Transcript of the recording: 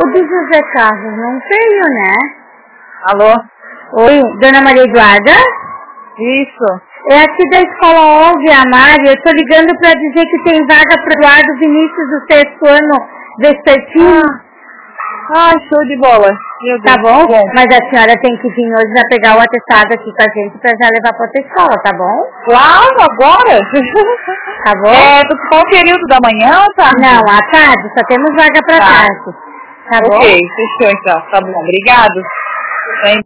O do José Carlos não veio, né? Alô? Oi, Dona Maria Eduarda? Isso. É aqui da Escola Olga, a Mari. Eu tô ligando pra dizer que tem vaga pro Eduardo Vinícius do 6º ano vespertino. Show de bola. Meu Deus. Tá bom? Mas a senhora tem que vir hoje já pegar o atestado aqui com a gente pra já levar pra outra escola, tá bom? Claro, agora? Tá bom? Qual período da manhã ou tarde? Não, à tarde. Só temos vaga pra tarde. Tá bom? Ok, fechou então. Tá bom, obrigado.